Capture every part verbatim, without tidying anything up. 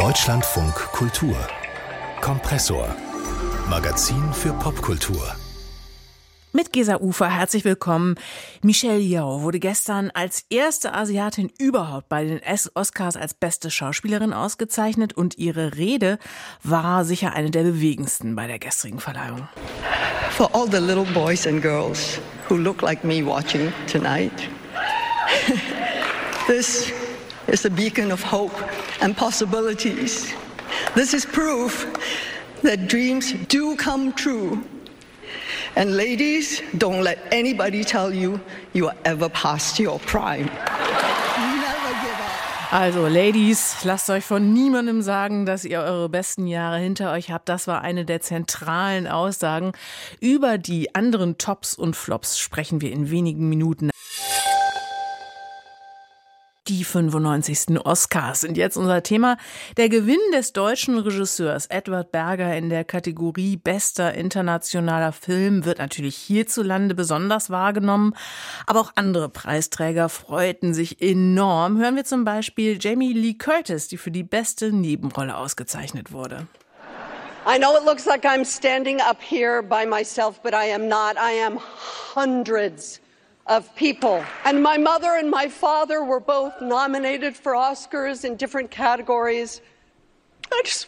Deutschlandfunk Kultur Kompressor Magazin für Popkultur. Mit Gesa Ufer, herzlich willkommen. Michelle Yeoh wurde gestern als erste Asiatin überhaupt bei den Oscars als beste Schauspielerin ausgezeichnet und ihre Rede war sicher eine der bewegendsten bei der gestrigen Verleihung. For all the little boys and girls who look like me watching tonight, this is a beacon of hope and possibilities. This is proof that dreams do come true. And ladies, don't let anybody tell you you are ever past your prime. Never give up. Also Ladies, lasst euch von niemandem sagen, dass ihr eure besten Jahre hinter euch habt. Das war eine der zentralen Aussagen. Über die anderen Tops und Flops sprechen wir in wenigen Minuten. Die fünfundneunzigsten Oscars sind jetzt unser Thema. Der Gewinn des deutschen Regisseurs Edward Berger in der Kategorie Bester internationaler Film wird natürlich hierzulande besonders wahrgenommen. Aber auch andere Preisträger freuten sich enorm. Hören wir zum Beispiel Jamie Lee Curtis, die für die beste Nebenrolle ausgezeichnet wurde. I know it looks like I'm standing up here by myself, but I am not. I am hundreds of people. And my mother and my father were both nominated for Oscars in different categories. I just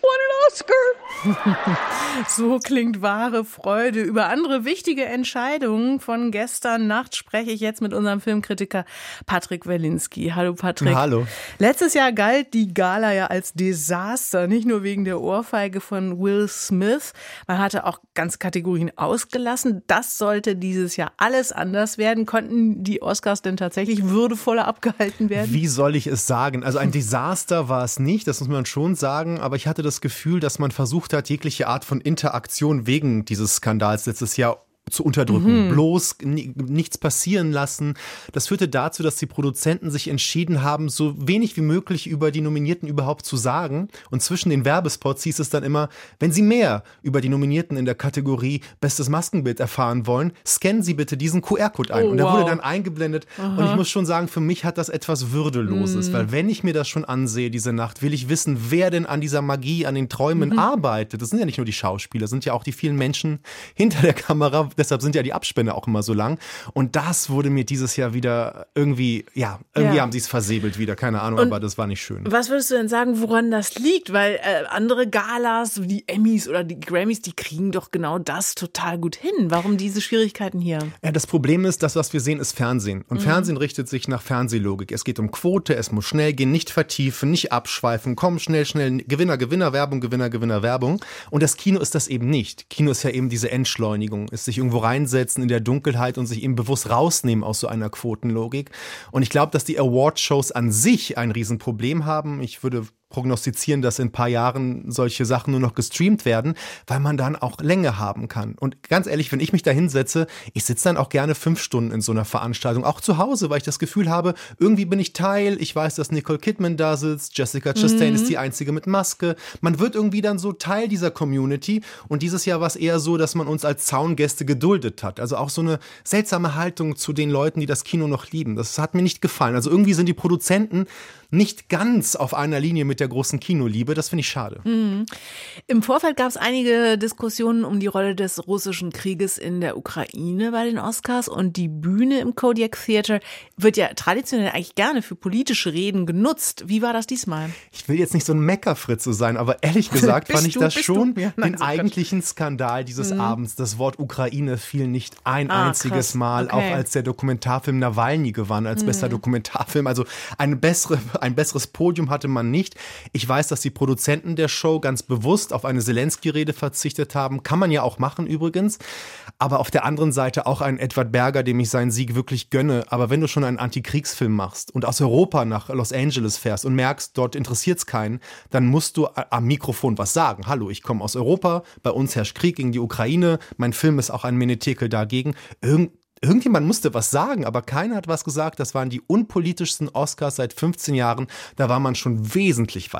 won an Oscar. So klingt wahre Freude. Über andere wichtige Entscheidungen von gestern Nacht spreche ich jetzt mit unserem Filmkritiker Patrick Werlinski. Hallo Patrick. Hallo. Letztes Jahr galt die Gala ja als Desaster, nicht nur wegen der Ohrfeige von Will Smith. Man hatte auch ganze Kategorien ausgelassen. Das sollte dieses Jahr alles anders werden. Konnten die Oscars denn tatsächlich würdevoller abgehalten werden? Wie soll ich es sagen? Also ein Desaster war es nicht, das muss man schon sagen. Aber ich hatte das Gefühl, dass man versucht hat, jegliche Art von Interaktion wegen dieses Skandals letztes Jahr zu unterdrücken, mhm. bloß n- nichts passieren lassen. Das führte dazu, dass die Produzenten sich entschieden haben, so wenig wie möglich über die Nominierten überhaupt zu sagen. Und zwischen den Werbespots hieß es dann immer, wenn Sie mehr über die Nominierten in der Kategorie Bestes Maskenbild erfahren wollen, scannen Sie bitte diesen Q R-Code ein. Oh, und der wow. wurde dann eingeblendet. Aha. Und ich muss schon sagen, für mich hat das etwas Würdeloses, mhm. weil wenn ich mir das schon ansehe, diese Nacht, will ich wissen, wer denn an dieser Magie, an den Träumen mhm. arbeitet. Das sind ja nicht nur die Schauspieler, das sind ja auch die vielen Menschen hinter der Kamera. Deshalb sind ja die Abspende auch immer so lang. Und das wurde mir dieses Jahr wieder irgendwie, ja, irgendwie ja. haben sie es versäbelt wieder. Keine Ahnung, und aber das war nicht schön. Was würdest du denn sagen, woran das liegt? Weil äh, andere Galas, wie die Emmys oder die Grammys, die kriegen doch genau das total gut hin. Warum diese Schwierigkeiten hier? Ja, das Problem ist, das, was wir sehen, ist Fernsehen. Und mhm. Fernsehen richtet sich nach Fernsehlogik. Es geht um Quote, es muss schnell gehen, nicht vertiefen, nicht abschweifen, komm, schnell, schnell, Gewinner, Gewinner, Werbung, Gewinner, Gewinner, Werbung. Und das Kino ist das eben nicht. Kino ist ja eben diese Entschleunigung, ist sich irgendwo reinsetzen in der Dunkelheit und sich eben bewusst rausnehmen aus so einer Quotenlogik. Und ich glaube, dass die Awardshows an sich ein Riesenproblem haben. Ich würde prognostizieren, dass in ein paar Jahren solche Sachen nur noch gestreamt werden, weil man dann auch Länge haben kann. Und ganz ehrlich, wenn ich mich da hinsetze, ich sitze dann auch gerne fünf Stunden in so einer Veranstaltung, auch zu Hause, weil ich das Gefühl habe, irgendwie bin ich Teil, ich weiß, dass Nicole Kidman da sitzt, Jessica Chastain mhm. ist die einzige mit Maske. Man wird irgendwie dann so Teil dieser Community und dieses Jahr war es eher so, dass man uns als Zaungäste geduldet hat. Also auch so eine seltsame Haltung zu den Leuten, die das Kino noch lieben. Das hat mir nicht gefallen. Also irgendwie sind die Produzenten nicht ganz auf einer Linie mit der großen Kinoliebe. Das finde ich schade. Mhm. Im Vorfeld gab es einige Diskussionen um die Rolle des russischen Krieges in der Ukraine bei den Oscars und die Bühne im Kodiak Theater wird ja traditionell eigentlich gerne für politische Reden genutzt. Wie war das diesmal? Ich will jetzt nicht so ein Meckerfritze sein, aber ehrlich gesagt fand ich du, das schon ja, nein, den so eigentlichen Skandal dieses mhm. Abends. Das Wort Ukraine fiel nicht ein ah, einziges krass. Mal, okay. auch als der Dokumentarfilm Nawalny gewann, als mhm. bester Dokumentarfilm. Also eine bessere Ein besseres Podium hatte man nicht. Ich weiß, dass die Produzenten der Show ganz bewusst auf eine Zelensky-Rede verzichtet haben. Kann man ja auch machen übrigens. Aber auf der anderen Seite auch einen Edward Berger, dem ich seinen Sieg wirklich gönne. Aber wenn du schon einen Antikriegsfilm machst und aus Europa nach Los Angeles fährst und merkst, dort interessiert es keinen, dann musst du am Mikrofon was sagen. Hallo, ich komme aus Europa, bei uns herrscht Krieg gegen die Ukraine. Mein Film ist auch ein Menetekel dagegen. Irgend Irgendjemand musste was sagen, aber keiner hat was gesagt. Das waren die unpolitischsten Oscars seit fünfzehn Jahren. Da war man schon wesentlich weiter.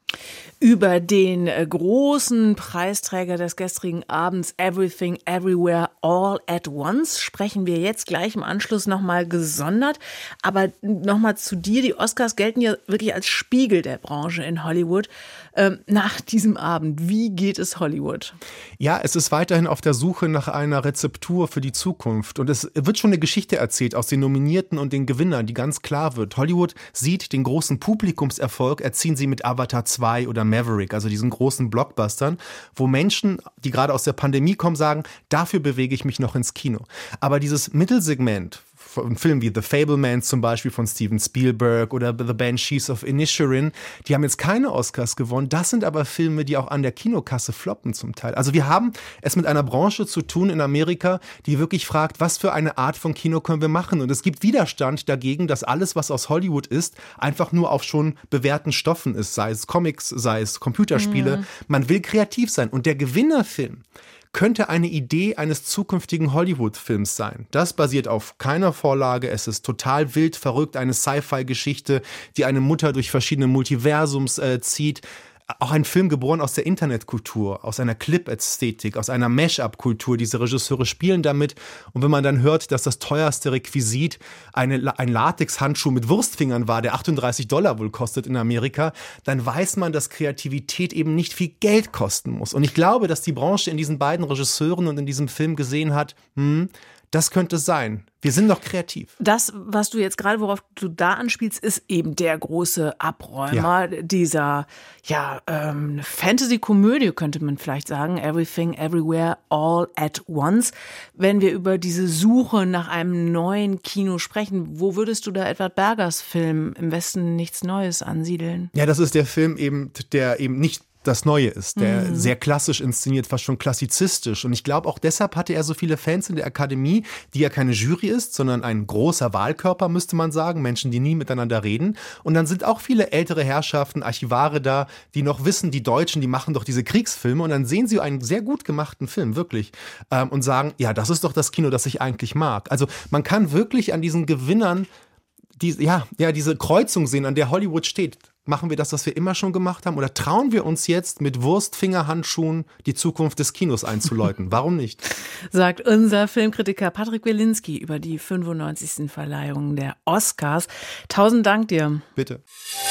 Über den äh, großen Preisträger des gestrigen Abends, Everything, Everywhere, All at Once, sprechen wir jetzt gleich im Anschluss nochmal gesondert. Aber nochmal zu dir, die Oscars gelten ja wirklich als Spiegel der Branche in Hollywood. Ähm, nach diesem Abend, wie geht es Hollywood? Ja, es ist weiterhin auf der Suche nach einer Rezeptur für die Zukunft. Und es wird schon eine Geschichte erzählt aus den Nominierten und den Gewinnern, die ganz klar wird. Hollywood sieht den großen Publikumserfolg, erzielen sie mit Avatar zwei oder Maverick, also diesen großen Blockbustern, wo Menschen, die gerade aus der Pandemie kommen, sagen, dafür bewege ich mich noch ins Kino. Aber dieses Mittelsegment, von Filmen wie The Fabelmans zum Beispiel von Steven Spielberg oder The Banshees of Inisherin, die haben jetzt keine Oscars gewonnen. Das sind aber Filme, die auch an der Kinokasse floppen zum Teil. Also wir haben es mit einer Branche zu tun in Amerika, die wirklich fragt, was für eine Art von Kino können wir machen? Und es gibt Widerstand dagegen, dass alles, was aus Hollywood ist, einfach nur auf schon bewährten Stoffen ist, sei es Comics, sei es Computerspiele. Mhm. Man will kreativ sein. Und der Gewinnerfilm könnte eine Idee eines zukünftigen Hollywood-Films sein. Das basiert auf keiner Vorlage. Es ist total wild, verrückt, eine Sci-Fi-Geschichte, die eine Mutter durch verschiedene Multiversums äh, zieht. Auch ein Film geboren aus der Internetkultur, aus einer Clip-Ästhetik, aus einer Mash-up-Kultur. Diese Regisseure spielen damit. Und wenn man dann hört, dass das teuerste Requisit eine, ein Latex-Handschuh mit Wurstfingern war, der achtunddreißig Dollar wohl kostet in Amerika, dann weiß man, dass Kreativität eben nicht viel Geld kosten muss. Und ich glaube, dass die Branche in diesen beiden Regisseuren und in diesem Film gesehen hat, hm, das könnte es sein. Wir sind doch kreativ. Das, was du jetzt gerade, worauf du da anspielst, ist eben der große Abräumer ja. dieser ja, ähm, Fantasy-Komödie, könnte man vielleicht sagen. Everything, Everywhere, All at Once. Wenn wir über diese Suche nach einem neuen Kino sprechen, wo würdest du da Edward Bergers Film Im Westen nichts Neues ansiedeln? Ja, das ist der Film eben, der eben nicht das Neue ist, der mhm. sehr klassisch inszeniert, fast schon klassizistisch. Und ich glaube, auch deshalb hatte er so viele Fans in der Akademie, die ja keine Jury ist, sondern ein großer Wahlkörper, müsste man sagen, Menschen, die nie miteinander reden. Und dann sind auch viele ältere Herrschaften, Archivare da, die noch wissen, die Deutschen, die machen doch diese Kriegsfilme. Und dann sehen sie einen sehr gut gemachten Film, wirklich, ähm, und sagen, ja, das ist doch das Kino, das ich eigentlich mag. Also man kann wirklich an diesen Gewinnern die, ja, ja, diese Kreuzung sehen, an der Hollywood steht. Machen wir das, was wir immer schon gemacht haben? Oder trauen wir uns jetzt mit Wurstfingerhandschuhen die Zukunft des Kinos einzuläuten? Warum nicht? Sagt unser Filmkritiker Patrick Wilinski über die fünfundneunzigsten Verleihungen der Oscars. Tausend Dank dir. Bitte.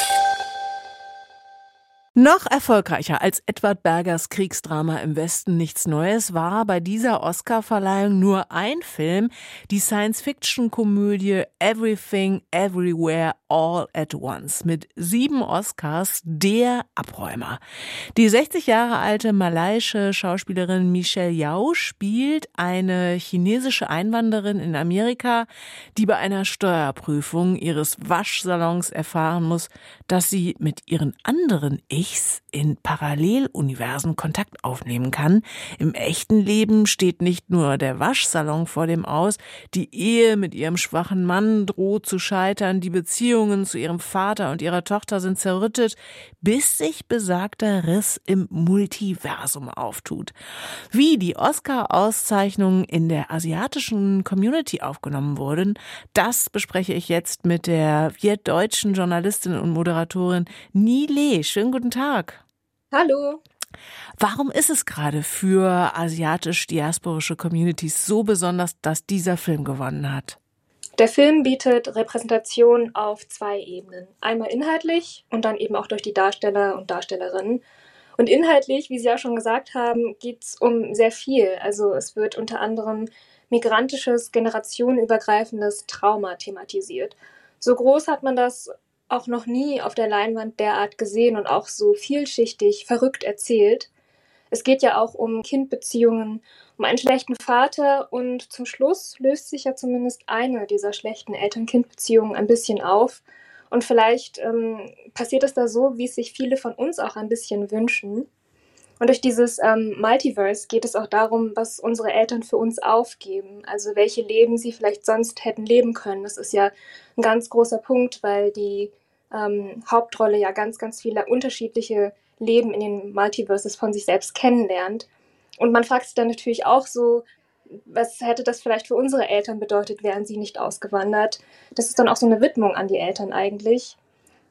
Noch erfolgreicher als Edward Bergers Kriegsdrama Im Westen nichts Neues war bei dieser Oscarverleihung nur ein Film, die Science-Fiction-Komödie Everything, Everywhere, All at Once mit sieben Oscars, der Abräumer. Die sechzig Jahre alte malaiische Schauspielerin Michelle Yeoh spielt eine chinesische Einwanderin in Amerika, die bei einer Steuerprüfung ihres Waschsalons erfahren muss, dass sie mit ihren anderen Ichs in Paralleluniversen Kontakt aufnehmen kann. Im echten Leben steht nicht nur der Waschsalon vor dem Aus, die Ehe mit ihrem schwachen Mann droht zu scheitern, die Beziehungen zu ihrem Vater und ihrer Tochter sind zerrüttet, bis sich besagter Riss im Multiversum auftut. Wie die Oscar-Auszeichnungen in der asiatischen Community aufgenommen wurden, das bespreche ich jetzt mit der vietdeutschen Journalistin und Moderatorin Nhi Le. Schönen guten Tag. Hallo. Warum ist es gerade für asiatisch-diasporische Communities so besonders, dass dieser Film gewonnen hat? Der Film bietet Repräsentation auf zwei Ebenen. Einmal inhaltlich und dann eben auch durch die Darsteller und Darstellerinnen. Und inhaltlich, wie Sie auch schon gesagt haben, geht es um sehr viel. Also es wird unter anderem migrantisches, generationenübergreifendes Trauma thematisiert. So groß hat man das auch noch nie auf der Leinwand derart gesehen und auch so vielschichtig, verrückt erzählt. Es geht ja auch um Kindbeziehungen, um einen schlechten Vater und zum Schluss löst sich ja zumindest eine dieser schlechten Eltern-Kind-Beziehungen ein bisschen auf. Und vielleicht ähm, passiert es da so, wie es sich viele von uns auch ein bisschen wünschen. Und durch dieses ähm, Multiverse geht es auch darum, was unsere Eltern für uns aufgeben. Also welche Leben sie vielleicht sonst hätten leben können. Das ist ja ein ganz großer Punkt, weil die ähm, Hauptrolle ja ganz, ganz viele unterschiedliche Leben in den Multiverses von sich selbst kennenlernt. Und man fragt sich dann natürlich auch so, was hätte das vielleicht für unsere Eltern bedeutet, wären sie nicht ausgewandert? Das ist dann auch so eine Widmung an die Eltern eigentlich.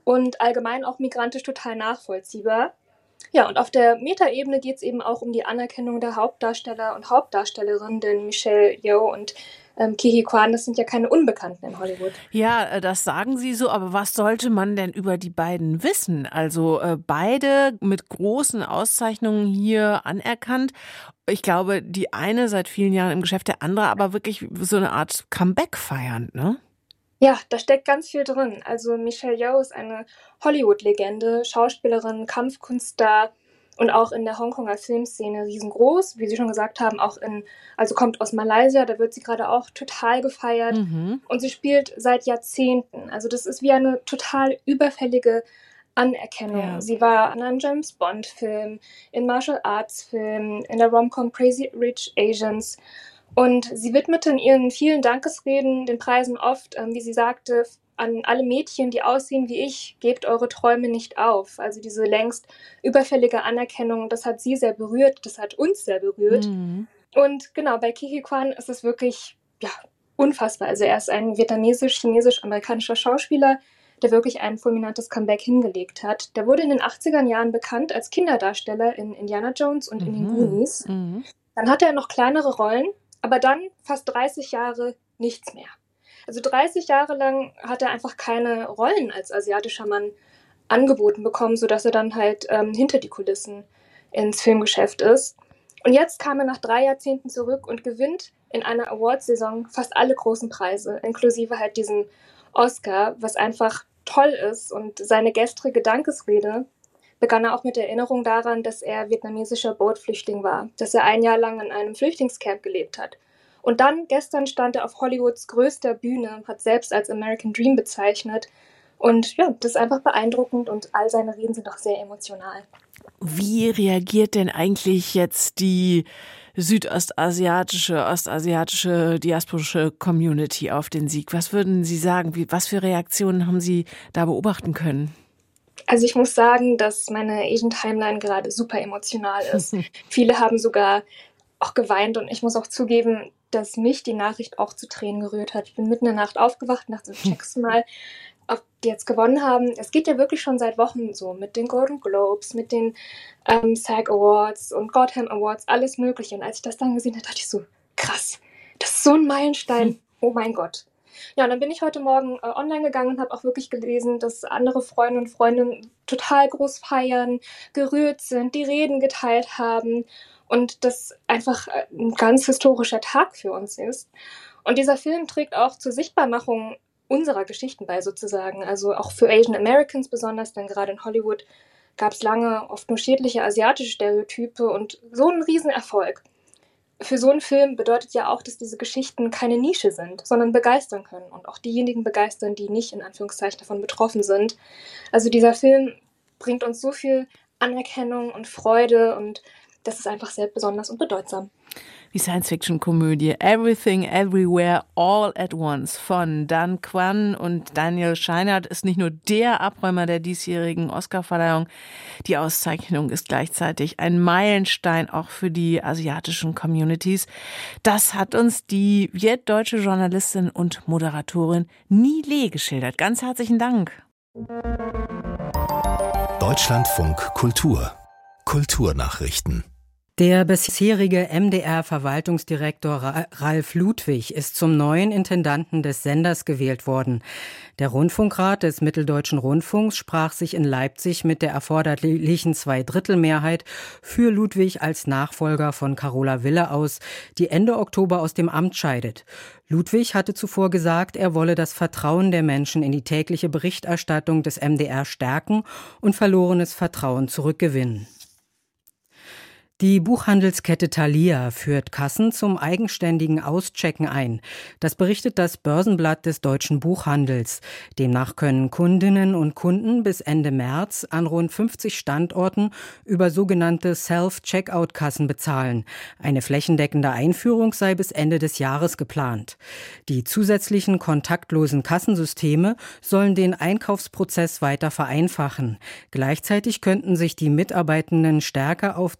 und allgemein auch migrantisch total nachvollziehbar. Ja, und auf der Metaebene geht es eben auch um die Anerkennung der Hauptdarsteller und Hauptdarstellerinnen, denn Michelle Yeoh und ähm, Ke Huy Quan, das sind ja keine Unbekannten in Hollywood. Ja, das sagen Sie so, aber was sollte man denn über die beiden wissen? Also äh, beide mit großen Auszeichnungen hier anerkannt. Ich glaube, die eine seit vielen Jahren im Geschäft, der andere aber wirklich so eine Art Comeback feiernd, ne? Ja, da steckt ganz viel drin. Also Michelle Yeoh ist eine Hollywood-Legende, Schauspielerin, Kampfkunststar und auch in der Hongkonger Filmszene riesengroß. Wie Sie schon gesagt haben, auch in, also kommt aus Malaysia, da wird sie gerade auch total gefeiert. Mhm. Und sie spielt seit Jahrzehnten. Also das ist wie eine total überfällige Anerkennung. Ja. Sie war in einem James Bond-Film, in Martial-Arts-Filmen, in der Rom-Com Crazy Rich Asians. Und sie widmete in ihren vielen Dankesreden den Preisen oft, ähm, wie sie sagte, an alle Mädchen, die aussehen wie ich, gebt eure Träume nicht auf. Also diese längst überfällige Anerkennung, das hat sie sehr berührt, das hat uns sehr berührt. Mhm. Und genau, bei Ke Huy Quan ist es wirklich ja, unfassbar. Also er ist ein vietnamesisch-chinesisch-amerikanischer Schauspieler, der wirklich ein fulminantes Comeback hingelegt hat. Der wurde in den achtziger Jahren bekannt als Kinderdarsteller in Indiana Jones und mhm. in den Goonies. Mhm. Dann hatte er noch kleinere Rollen, aber dann fast dreißig Jahre nichts mehr. Also dreißig Jahre lang hat er einfach keine Rollen als asiatischer Mann angeboten bekommen, sodass er dann halt ähm, hinter die Kulissen ins Filmgeschäft ist. Und jetzt kam er nach drei Jahrzehnten zurück und gewinnt in einer Awards-Saison fast alle großen Preise, inklusive halt diesen Oscar, was einfach toll ist. Und seine gestrige Dankesrede begann er auch mit der Erinnerung daran, dass er vietnamesischer Bootflüchtling war, dass er ein Jahr lang in einem Flüchtlingscamp gelebt hat. Und dann, gestern stand er auf Hollywoods größter Bühne, hat selbst als American Dream bezeichnet. Und ja, das ist einfach beeindruckend und all seine Reden sind auch sehr emotional. Wie reagiert denn eigentlich jetzt die südostasiatische, ostasiatische, diasporische Community auf den Sieg? Was würden Sie sagen? Wie, was für Reaktionen haben Sie da beobachten können? Also ich muss sagen, dass meine Asian Timeline gerade super emotional ist. Viele haben sogar auch geweint und ich muss auch zugeben, dass mich die Nachricht auch zu Tränen gerührt hat. Ich bin mitten in der Nacht aufgewacht und dachte, checkst du mal, ob die jetzt gewonnen haben. Es geht ja wirklich schon seit Wochen so mit den Golden Globes, mit den ähm, SAG Awards und Gotham Awards, alles mögliche. Und als ich das dann gesehen habe, dachte ich so, krass, das ist so ein Meilenstein, oh mein Gott. Ja, und dann bin ich heute Morgen äh, online gegangen und habe auch wirklich gelesen, dass andere Freunde und Freundinnen total groß feiern, gerührt sind, die Reden geteilt haben und das einfach ein ganz historischer Tag für uns ist. Und dieser Film trägt auch zur Sichtbarmachung unserer Geschichten bei sozusagen, also auch für Asian Americans besonders, denn gerade in Hollywood gab es lange oft nur schädliche asiatische Stereotype und so ein Riesenerfolg. Für so einen Film bedeutet ja auch, dass diese Geschichten keine Nische sind, sondern begeistern können und auch diejenigen begeistern, die nicht in Anführungszeichen davon betroffen sind. Also dieser Film bringt uns so viel Anerkennung und Freude und das ist einfach sehr besonders und bedeutsam. Die Science-Fiction-Komödie Everything, Everywhere, All at Once von Dan Kwan und Daniel Scheinert ist nicht nur der Abräumer der diesjährigen Oscarverleihung. Die Auszeichnung ist gleichzeitig ein Meilenstein auch für die asiatischen Communities. Das hat uns die vietdeutsche Journalistin und Moderatorin Nhi Le geschildert. Ganz herzlichen Dank. Deutschlandfunk Kultur. Kulturnachrichten. Der bisherige M D R-Verwaltungsdirektor Ralf Ludwig ist zum neuen Intendanten des Senders gewählt worden. Der Rundfunkrat des Mitteldeutschen Rundfunks sprach sich in Leipzig mit der erforderlichen Zweidrittelmehrheit für Ludwig als Nachfolger von Carola Wille aus, die Ende Oktober aus dem Amt scheidet. Ludwig hatte zuvor gesagt, er wolle das Vertrauen der Menschen in die tägliche Berichterstattung des M D R stärken und verlorenes Vertrauen zurückgewinnen. Die Buchhandelskette Thalia führt Kassen zum eigenständigen Auschecken ein. Das berichtet das Börsenblatt des deutschen Buchhandels. Demnach können Kundinnen und Kunden bis Ende März an rund fünfzig Standorten über sogenannte Self-Checkout-Kassen bezahlen. Eine flächendeckende Einführung sei bis Ende des Jahres geplant. Die zusätzlichen kontaktlosen Kassensysteme sollen den Einkaufsprozess weiter vereinfachen. Gleichzeitig könnten sich die Mitarbeitenden stärker auf die Buchhändler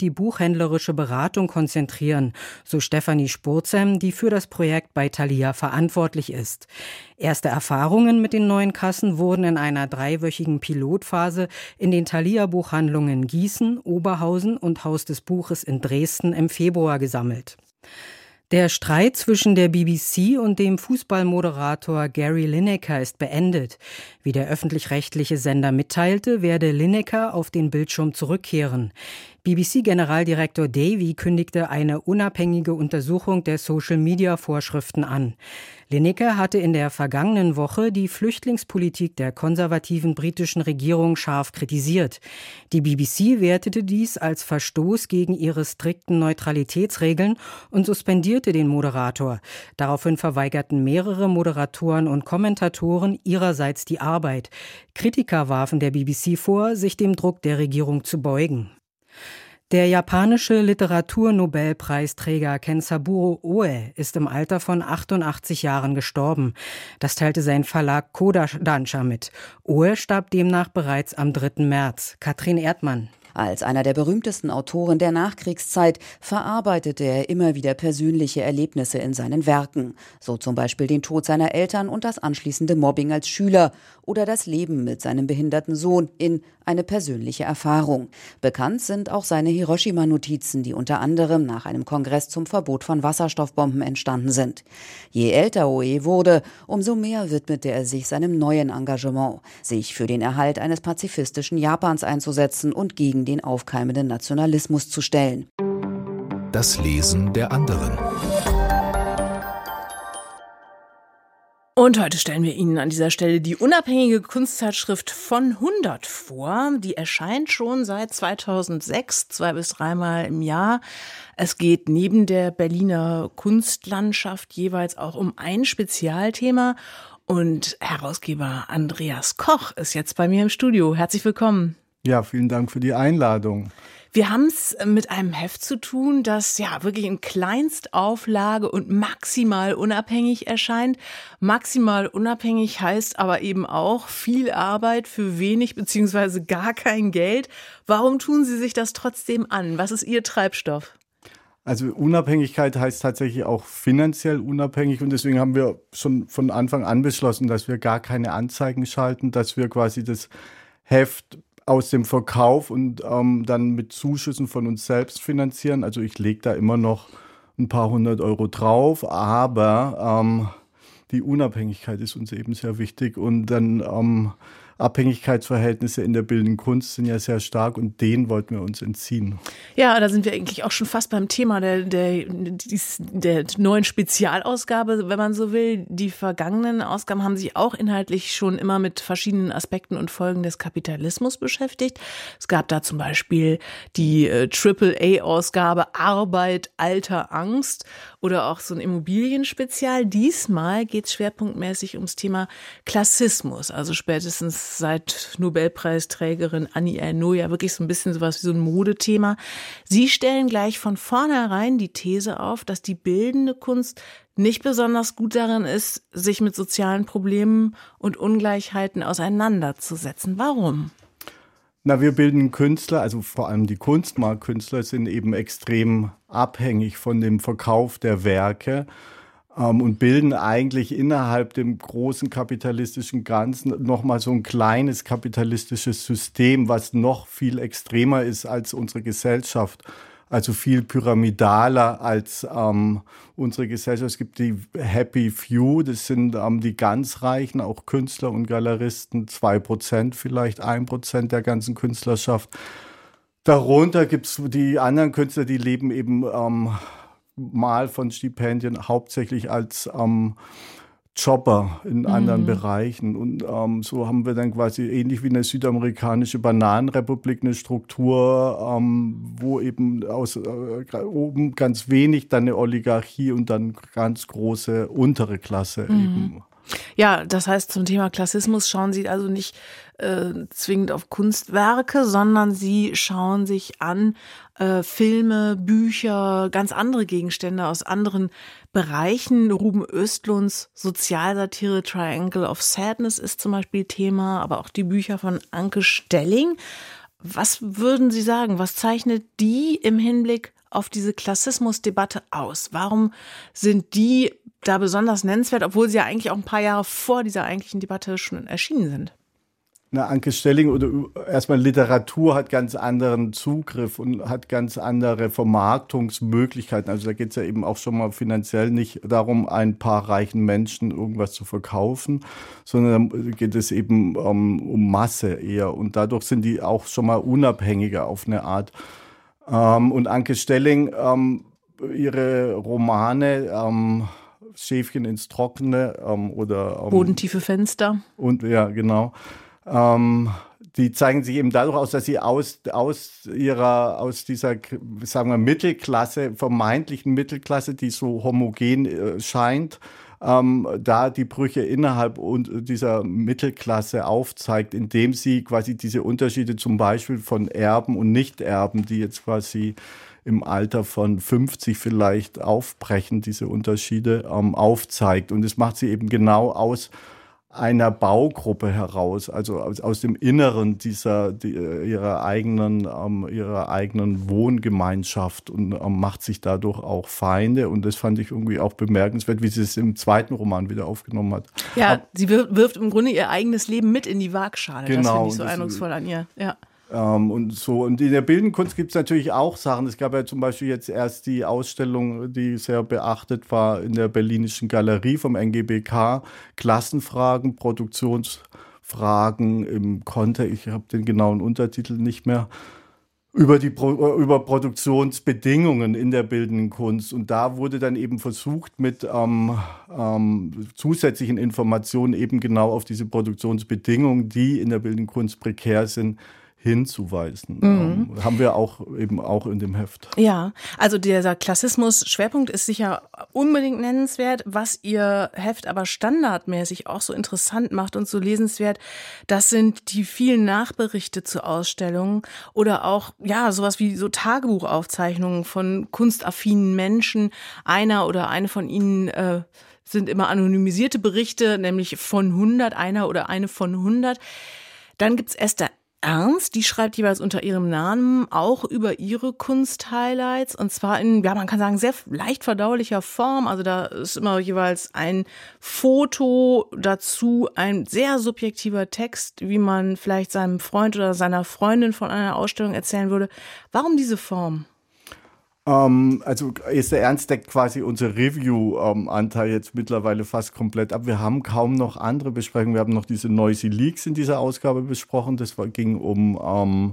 buchhändlerische Beratung konzentrieren, so Stefanie Spurzem, die für das Projekt bei Thalia verantwortlich ist. Erste Erfahrungen mit den neuen Kassen wurden in einer dreiwöchigen Pilotphase in den Thalia-Buchhandlungen Gießen, Oberhausen und Haus des Buches in Dresden im Februar gesammelt. Der Streit zwischen der B B C und dem Fußballmoderator Gary Lineker ist beendet. Wie der öffentlich-rechtliche Sender mitteilte, werde Lineker auf den Bildschirm zurückkehren. B B C-Generaldirektor Davy kündigte eine unabhängige Untersuchung der Social-Media-Vorschriften an. Lineker hatte in der vergangenen Woche die Flüchtlingspolitik der konservativen britischen Regierung scharf kritisiert. Die B B C wertete dies als Verstoß gegen ihre strikten Neutralitätsregeln und suspendierte den Moderator. Daraufhin verweigerten mehrere Moderatoren und Kommentatoren ihrerseits die Arbeit. Kritiker warfen der B B C vor, sich dem Druck der Regierung zu beugen. Der japanische Literaturnobelpreisträger Kensaburo Oe ist im Alter von achtundachtzig Jahren gestorben. Das teilte sein Verlag Kodansha mit. Oe starb demnach bereits am dritten März. Katrin Erdmann. Als einer der berühmtesten Autoren der Nachkriegszeit verarbeitete er immer wieder persönliche Erlebnisse in seinen Werken. So zum Beispiel den Tod seiner Eltern und das anschließende Mobbing als Schüler oder das Leben mit seinem behinderten Sohn in Eine persönliche Erfahrung. Bekannt sind auch seine Hiroshima-Notizen, die unter anderem nach einem Kongress zum Verbot von Wasserstoffbomben entstanden sind. Je älter Oe wurde, umso mehr widmete er sich seinem neuen Engagement, sich für den Erhalt eines pazifistischen Japans einzusetzen und gegen den aufkeimenden Nationalismus zu stellen. Das Lesen der anderen. Und heute stellen wir Ihnen an dieser Stelle die unabhängige Kunstzeitschrift von hundert vor. Die erscheint schon seit zweitausendsechs, zwei bis dreimal im Jahr. Es geht neben der Berliner Kunstlandschaft jeweils auch um ein Spezialthema. Und Herausgeber Andreas Koch ist jetzt bei mir im Studio. Herzlich willkommen. Ja, vielen Dank für die Einladung. Wir haben es mit einem Heft zu tun, das ja wirklich in Kleinstauflage und maximal unabhängig erscheint. Maximal unabhängig heißt aber eben auch viel Arbeit für wenig beziehungsweise gar kein Geld. Warum tun Sie sich das trotzdem an? Was ist Ihr Treibstoff? Also Unabhängigkeit heißt tatsächlich auch finanziell unabhängig und deswegen haben wir schon von Anfang an beschlossen, dass wir gar keine Anzeigen schalten, dass wir quasi das Heft aus dem Verkauf und ähm, dann mit Zuschüssen von uns selbst finanzieren. Also ich lege da immer noch ein paar hundert Euro drauf, aber ähm, die Unabhängigkeit ist uns eben sehr wichtig und dann ähm, Abhängigkeitsverhältnisse in der bildenden Kunst sind ja sehr stark und denen wollten wir uns entziehen. Ja, da sind wir eigentlich auch schon fast beim Thema der, der, der neuen Spezialausgabe, wenn man so will. Die vergangenen Ausgaben haben sich auch inhaltlich schon immer mit verschiedenen Aspekten und Folgen des Kapitalismus beschäftigt. Es gab da zum Beispiel die äh, Triple A-Ausgabe Arbeit, Alter, Angst oder auch so ein Immobilienspezial. Diesmal geht es schwerpunktmäßig ums Thema Klassismus, also spätestens seit Nobelpreisträgerin Annie Ernaux ja wirklich so ein bisschen sowas wie so ein Modethema. Sie stellen gleich von vornherein die These auf, dass die bildende Kunst nicht besonders gut darin ist, sich mit sozialen Problemen und Ungleichheiten auseinanderzusetzen. Warum? Na, wir bilden Künstler, also vor allem die Kunstmarktkünstler sind eben extrem abhängig von dem Verkauf der Werke. Und bilden eigentlich innerhalb dem großen kapitalistischen Ganzen nochmal so ein kleines kapitalistisches System, was noch viel extremer ist als unsere Gesellschaft. Also viel pyramidaler als ähm, unsere Gesellschaft. Es gibt die Happy Few, das sind ähm, die ganz Reichen, auch Künstler und Galeristen, zwei Prozent vielleicht, ein Prozent der ganzen Künstlerschaft. Darunter gibt's die anderen Künstler, die leben eben ähm, mal von Stipendien, hauptsächlich als ähm, Jobber in mhm. anderen Bereichen. Und ähm, so haben wir dann quasi ähnlich wie eine südamerikanische Bananenrepublik eine Struktur, ähm, wo eben aus äh, oben ganz wenig, dann eine Oligarchie und dann ganz große untere Klasse mhm. eben. Ja, das heißt, zum Thema Klassismus schauen Sie also nicht äh, zwingend auf Kunstwerke, sondern Sie schauen sich an äh, Filme, Bücher, ganz andere Gegenstände aus anderen Bereichen. Ruben Östlunds Sozialsatire Triangle of Sadness ist zum Beispiel Thema, aber auch die Bücher von Anke Stelling. Was würden Sie sagen, was zeichnet die im Hinblick auf diese Klassismusdebatte aus? Warum sind die da besonders nennenswert, obwohl sie ja eigentlich auch ein paar Jahre vor dieser eigentlichen Debatte schon erschienen sind? Na, Anke Stelling oder erstmal Literatur hat ganz anderen Zugriff und hat ganz andere Vermarktungsmöglichkeiten. Also da geht es ja eben auch schon mal finanziell nicht darum, ein paar reichen Menschen irgendwas zu verkaufen, sondern da geht es eben um, um Masse eher. Und dadurch sind die auch schon mal unabhängiger auf eine Art. Ähm, und Anke Stelling, ähm, ihre Romane, ähm, Schäfchen ins Trockene ähm, oder ähm, Bodentiefe Fenster. Und ja, genau. Ähm, die zeigen sich eben dadurch aus, dass sie aus, aus ihrer, aus dieser, sagen wir, Mittelklasse, vermeintlichen Mittelklasse, die so homogen äh, scheint, ähm, da die Brüche innerhalb dieser Mittelklasse aufzeigt, indem sie quasi diese Unterschiede zum Beispiel von Erben und Nichterben, die jetzt quasi im Alter von fünfzig vielleicht aufbrechen, diese Unterschiede ähm, aufzeigt. Und das macht sie eben genau aus einer Baugruppe heraus, also aus, aus dem Inneren dieser die, ihrer eigenen ähm, ihrer eigenen Wohngemeinschaft und ähm, macht sich dadurch auch Feinde. Und das fand ich irgendwie auch bemerkenswert, wie sie es im zweiten Roman wieder aufgenommen hat. Ja, Ab, sie wirft, wirft im Grunde ihr eigenes Leben mit in die Waagschale. Genau, das finde ich so das eindrucksvoll an ihr. Ja. Ähm, und so. Und in der bildenden Kunst gibt es natürlich auch Sachen. Es gab ja zum Beispiel jetzt erst die Ausstellung, die sehr beachtet war in der Berlinischen Galerie vom N G B K. Klassenfragen, Produktionsfragen im Kontext, ich habe den genauen Untertitel nicht mehr, über die Pro- über Produktionsbedingungen in der bildenden Kunst. Und da wurde dann eben versucht, mit ähm, ähm, zusätzlichen Informationen eben genau auf diese Produktionsbedingungen, die in der bildenden Kunst prekär sind, hinzuweisen. Mhm. Ähm, haben wir auch eben auch in dem Heft. Ja, also dieser Klassismus-Schwerpunkt ist sicher unbedingt nennenswert. Was Ihr Heft aber standardmäßig auch so interessant macht und so lesenswert, das sind die vielen Nachberichte zu Ausstellungen oder auch, ja, sowas wie so Tagebuchaufzeichnungen von kunstaffinen Menschen. Einer oder eine von ihnen äh, sind immer anonymisierte Berichte, nämlich von hundert, einer oder eine von hundert. Dann gibt's Esther Ernst, die schreibt jeweils unter ihrem Namen auch über ihre Kunst-Highlights und zwar in, ja, man kann sagen, sehr leicht verdaulicher Form. Also da ist immer jeweils ein Foto dazu, ein sehr subjektiver Text, wie man vielleicht seinem Freund oder seiner Freundin von einer Ausstellung erzählen würde. Warum diese Form? Ähm, also Esther Ernst deckt quasi unser Review-Anteil ähm, jetzt mittlerweile fast komplett ab. Wir haben kaum noch andere Besprechungen. Wir haben noch diese Noisy Leaks in dieser Ausgabe besprochen. Das war, ging um ähm,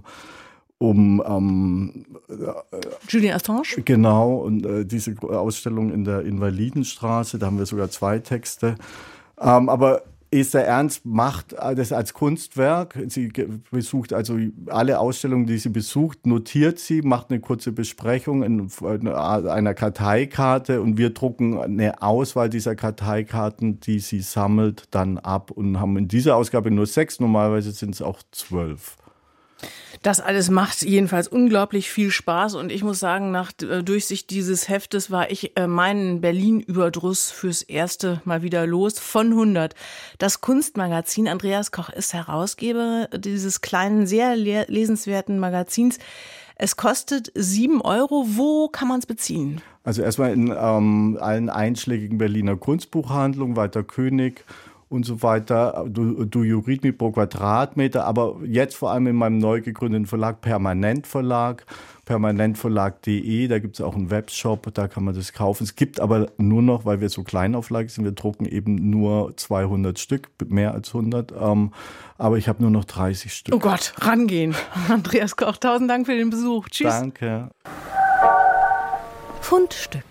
um ähm, äh, Julien Assange. Genau, und äh, diese Ausstellung in der Invalidenstraße, da haben wir sogar zwei Texte. Ähm, aber Esther Ernst macht das als Kunstwerk. Sie besucht also alle Ausstellungen, die sie besucht, notiert sie, macht eine kurze Besprechung in einer Karteikarte und wir drucken eine Auswahl dieser Karteikarten, die sie sammelt, dann ab und haben in dieser Ausgabe nur sechs, normalerweise sind es auch zwölf. Das alles macht jedenfalls unglaublich viel Spaß und ich muss sagen, nach Durchsicht dieses Heftes war ich äh, meinen Berlin-Überdruss fürs erste Mal wieder los. Von hundert. Das Kunstmagazin, Andreas Koch ist Herausgeber dieses kleinen, sehr le- lesenswerten Magazins. Es kostet sieben Euro. Wo kann man es beziehen? Also erstmal in ähm, allen einschlägigen Berliner Kunstbuchhandlungen, Walter König und so weiter, Do, Do You Read Me pro Quadratmeter, aber jetzt vor allem in meinem neu gegründeten Verlag, Permanent Verlag, permanentverlag punkt de, da gibt es auch einen Webshop, da kann man das kaufen. Es gibt aber nur noch, weil wir so kleinauflagig sind, wir drucken eben nur zweihundert Stück, mehr als hundert, ähm, aber ich habe nur noch dreißig Stück. Oh Gott, rangehen. Andreas Koch, tausend Dank für den Besuch. Tschüss. Danke. Fundstück.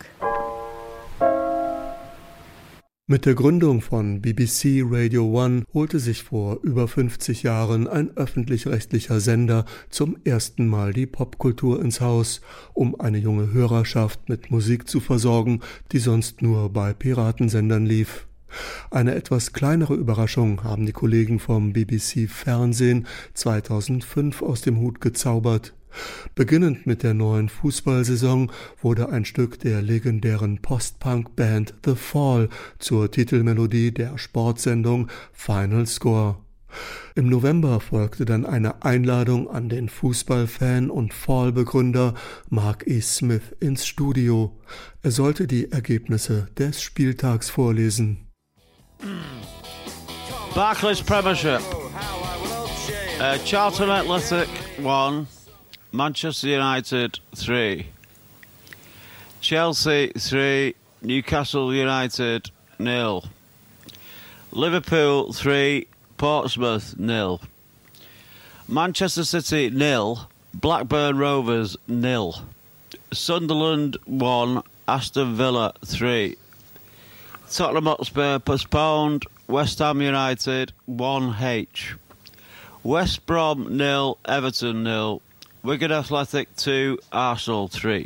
Mit der Gründung von B B C Radio One holte sich vor über fünfzig Jahren ein öffentlich-rechtlicher Sender zum ersten Mal die Popkultur ins Haus, um eine junge Hörerschaft mit Musik zu versorgen, die sonst nur bei Piratensendern lief. Eine etwas kleinere Überraschung haben die Kollegen vom B B C Fernsehen zweitausendfünf aus dem Hut gezaubert. Beginnend mit der neuen Fußballsaison wurde ein Stück der legendären Post-Punk-Band The Fall zur Titelmelodie der Sportsendung Final Score. Im November folgte dann eine Einladung an den Fußballfan und Fall-Begründer Mark E. Smith ins Studio. Er sollte die Ergebnisse des Spieltags vorlesen. Barclays Premiership. Uh, Charlton Athletic one, Manchester United three. Chelsea three, Newcastle United nil. Liverpool three, Portsmouth nil. Manchester City nil, Blackburn Rovers nil. Sunderland one, Aston Villa three. Tottenham Hotspur postponed, West Ham United one H. West Brom nil, Everton nil. Wigan Athletic two, Arsenal three.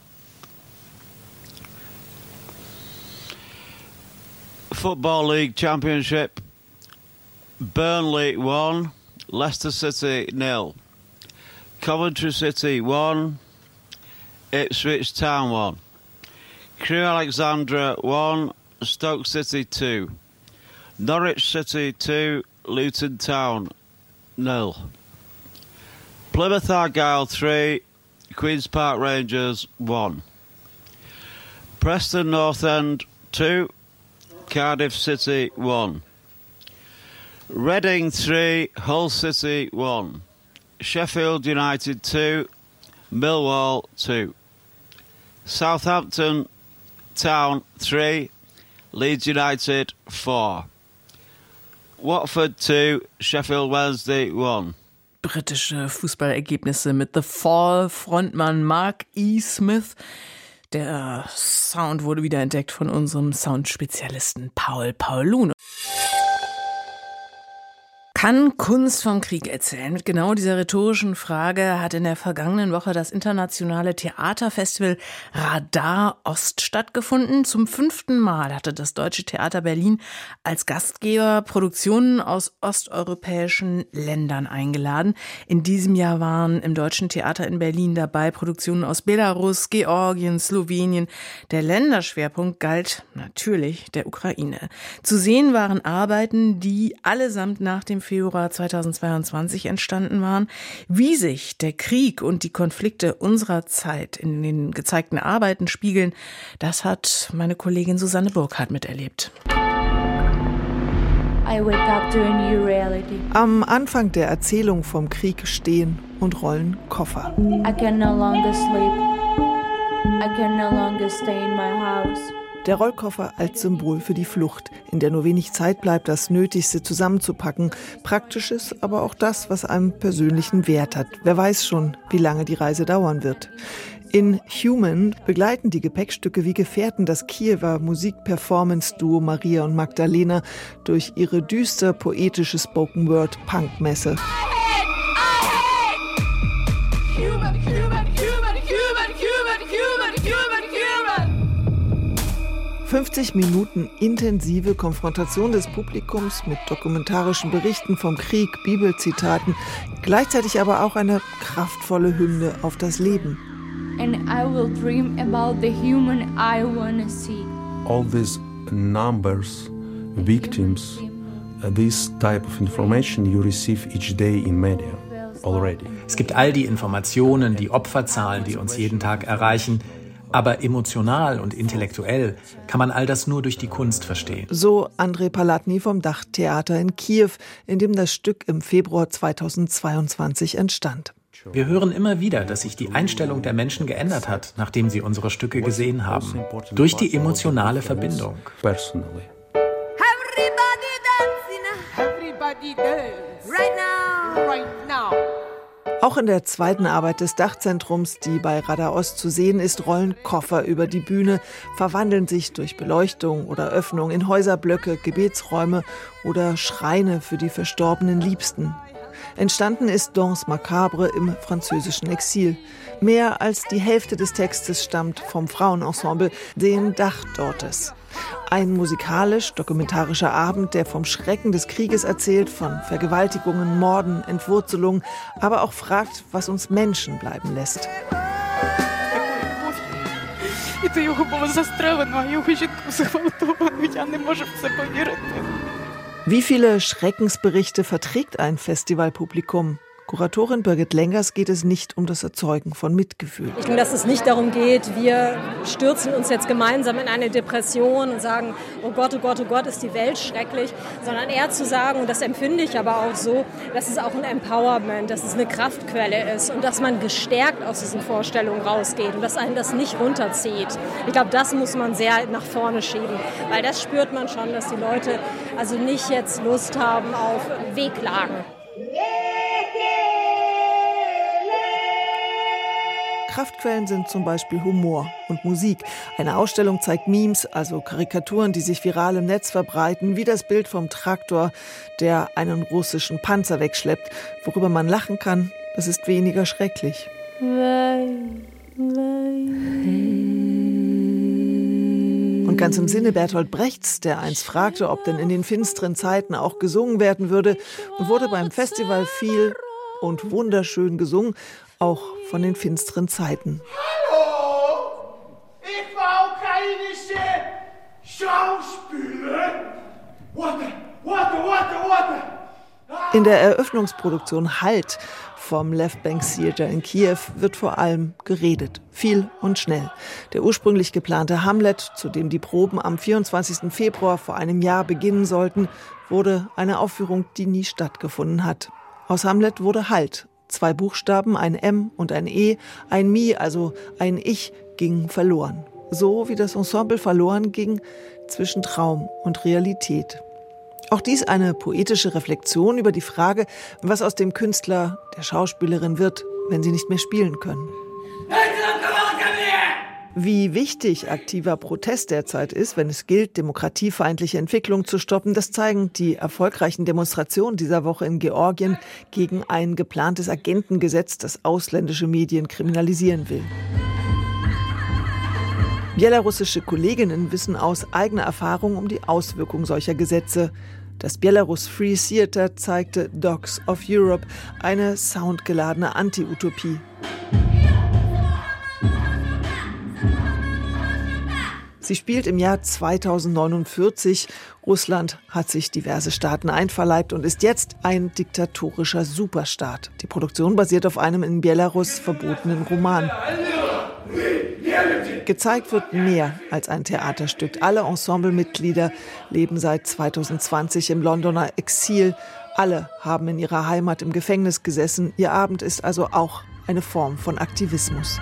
Football League Championship. Burnley one, Leicester City nil. Coventry City one, Ipswich Town one. Crewe Alexandra one, Stoke City two. Norwich City two, Luton Town nil. Plymouth Argyle three, Queen's Park Rangers one. Preston North End two, Cardiff City one. Reading three, Hull City one. Sheffield United two, Millwall two. Southampton Town three, Leeds United four. Watford two, Sheffield Wednesday one. Britische Fußballergebnisse mit The Fall, Frontmann Mark E. Smith. Der Sound wurde wieder entdeckt von unserem Soundspezialisten Paul Paulun. Kann Kunst vom Krieg erzählen? Mit genau dieser rhetorischen Frage hat in der vergangenen Woche das internationale Theaterfestival Radar Ost stattgefunden. Zum fünften Mal hatte das Deutsche Theater Berlin als Gastgeber Produktionen aus osteuropäischen Ländern eingeladen. In diesem Jahr waren im Deutschen Theater in Berlin dabei Produktionen aus Belarus, Georgien, Slowenien. Der Länderschwerpunkt galt natürlich der Ukraine. Zu sehen waren Arbeiten, die allesamt nach dem Februar zweitausendzweiundzwanzig entstanden waren. Wie sich der Krieg und die Konflikte unserer Zeit in den gezeigten Arbeiten spiegeln, das hat meine Kollegin Susanne Burkhardt miterlebt. I wake up to a new reality. Am Anfang der Erzählung vom Krieg stehen und rollen Koffer. I can no longer sleep. I can no longer stay in my house. Der Rollkoffer als Symbol für die Flucht, in der nur wenig Zeit bleibt, das Nötigste zusammenzupacken. Praktisches, aber auch das, was einen persönlichen Wert hat. Wer weiß schon, wie lange die Reise dauern wird. In Human begleiten die Gepäckstücke wie Gefährten das Kiewer Musikperformance-Duo Maria und Magdalena durch ihre düster poetische Spoken-Word-Punk-Messe. fünfzig Minuten intensive Konfrontation des Publikums mit dokumentarischen Berichten vom Krieg, Bibelzitaten, gleichzeitig aber auch eine kraftvolle Hymne auf das Leben. And I will dream about the human I wanna see. All these numbers, victims, uh, this type of information you receive each day in media already. Es gibt all die Informationen, die Opferzahlen, die uns jeden Tag erreichen. Aber emotional und intellektuell kann man all das nur durch die Kunst verstehen. So Andrei Palatny vom Dachtheater in Kiew, in dem das Stück im Februar zweitausendzweiundzwanzig entstand. Wir hören immer wieder, dass sich die Einstellung der Menschen geändert hat, nachdem sie unsere Stücke gesehen haben. Durch die emotionale Verbindung. Everybody dancing. Everybody dance. Right now. Right now. Auch in der zweiten Arbeit des Dachzentrums, die bei Radar Ost zu sehen ist, rollen Koffer über die Bühne, verwandeln sich durch Beleuchtung oder Öffnung in Häuserblöcke, Gebetsräume oder Schreine für die verstorbenen Liebsten. Entstanden ist Danse Macabre im französischen Exil. Mehr als die Hälfte des Textes stammt vom Frauenensemble, den Dachdortes. Ein musikalisch-dokumentarischer Abend, der vom Schrecken des Krieges erzählt, von Vergewaltigungen, Morden, Entwurzelungen, aber auch fragt, was uns Menschen bleiben lässt. Wie viele Schreckensberichte verträgt ein Festivalpublikum? Kuratorin Birgit Lengers geht es nicht um das Erzeugen von Mitgefühl. Ich denke, dass es nicht darum geht, wir stürzen uns jetzt gemeinsam in eine Depression und sagen, oh Gott, oh Gott, oh Gott, ist die Welt schrecklich, sondern eher zu sagen, und das empfinde ich aber auch so, dass es auch ein Empowerment, dass es eine Kraftquelle ist und dass man gestärkt aus diesen Vorstellungen rausgeht und dass einen das nicht runterzieht. Ich glaube, das muss man sehr nach vorne schieben, weil das spürt man schon, dass die Leute also nicht jetzt Lust haben auf Wehklagen. Kraftquellen sind zum Beispiel Humor und Musik. Eine Ausstellung zeigt Memes, also Karikaturen, die sich viral im Netz verbreiten, wie das Bild vom Traktor, der einen russischen Panzer wegschleppt. Worüber man lachen kann, das ist weniger schrecklich. Und ganz im Sinne Bertolt Brechts, der einst fragte, ob denn in den finsteren Zeiten auch gesungen werden würde, wurde beim Festival viel und wunderschön gesungen, auch von den finsteren Zeiten. Hallo, ich war ukrainische Schauspielerin. Warte, warte, warte, warte. In der Eröffnungsproduktion Halt vom Left Bank Theater in Kiew wird vor allem geredet, viel und schnell. Der ursprünglich geplante Hamlet, zu dem die Proben am vierundzwanzigsten Februar vor einem Jahr beginnen sollten, wurde eine Aufführung, die nie stattgefunden hat. Aus Hamlet wurde Halt. Zwei Buchstaben, ein M und ein E, ein Mi, also ein Ich, gingen verloren. So wie das Ensemble verloren ging zwischen Traum und Realität. Auch dies eine poetische Reflexion über die Frage, was aus dem Künstler, der Schauspielerin wird, wenn sie nicht mehr spielen können. Wie wichtig aktiver Protest derzeit ist, wenn es gilt, demokratiefeindliche Entwicklung zu stoppen, das zeigen die erfolgreichen Demonstrationen dieser Woche in Georgien gegen ein geplantes Agentengesetz, das ausländische Medien kriminalisieren will. Belarussische Kolleginnen wissen aus eigener Erfahrung um die Auswirkungen solcher Gesetze. Das Belarus Free Theater zeigte Dogs of Europe, eine soundgeladene Anti-Utopie. Sie spielt im Jahr zweitausendneunundvierzig. Russland hat sich diverse Staaten einverleibt und ist jetzt ein diktatorischer Superstaat. Die Produktion basiert auf einem in Belarus verbotenen Roman. Gezeigt wird mehr als ein Theaterstück. Alle Ensemblemitglieder leben seit zweitausendzwanzig im Londoner Exil. Alle haben in ihrer Heimat im Gefängnis gesessen. Ihr Abend ist also auch eine Form von Aktivismus.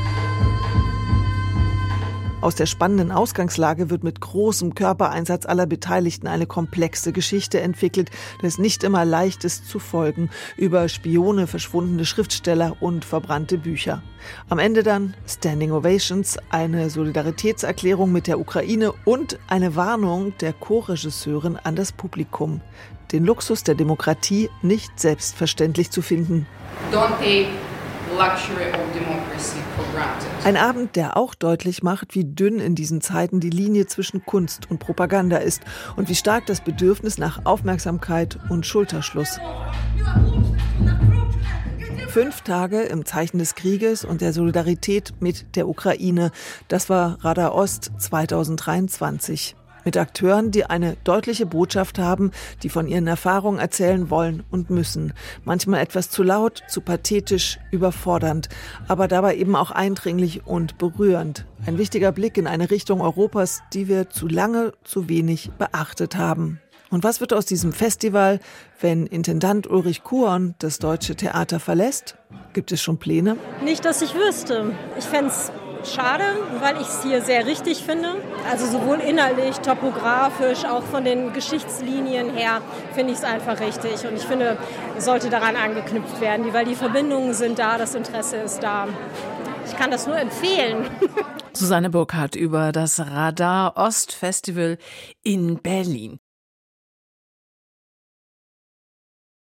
Aus der spannenden Ausgangslage wird mit großem Körpereinsatz aller Beteiligten eine komplexe Geschichte entwickelt, der es nicht immer leicht ist zu folgen, über Spione, verschwundene Schriftsteller und verbrannte Bücher. Am Ende dann Standing Ovations, eine Solidaritätserklärung mit der Ukraine und eine Warnung der Co-Regisseurin an das Publikum. Den Luxus der Demokratie nicht selbstverständlich zu finden. Don't take luxury of democracy for granted. Ein Abend, der auch deutlich macht, wie dünn in diesen Zeiten die Linie zwischen Kunst und Propaganda ist und wie stark das Bedürfnis nach Aufmerksamkeit und Schulterschluss. Fünf Tage im Zeichen des Krieges und der Solidarität mit der Ukraine. Das war Radar Ost zweitausenddreiundzwanzig. Mit Akteuren, die eine deutliche Botschaft haben, die von ihren Erfahrungen erzählen wollen und müssen. Manchmal etwas zu laut, zu pathetisch, überfordernd, aber dabei eben auch eindringlich und berührend. Ein wichtiger Blick in eine Richtung Europas, die wir zu lange, zu wenig beachtet haben. Und was wird aus diesem Festival, wenn Intendant Ulrich Kuon das Deutsche Theater verlässt? Gibt es schon Pläne? Nicht, dass ich wüsste. Ich fände es schade, weil ich es hier sehr richtig finde. Also sowohl innerlich, topografisch, auch von den Geschichtslinien her finde ich es einfach richtig. Und ich finde, es sollte daran angeknüpft werden, weil die Verbindungen sind da, das Interesse ist da. Ich kann das nur empfehlen. Susanne Burkhardt über das Radar Ost Festival in Berlin.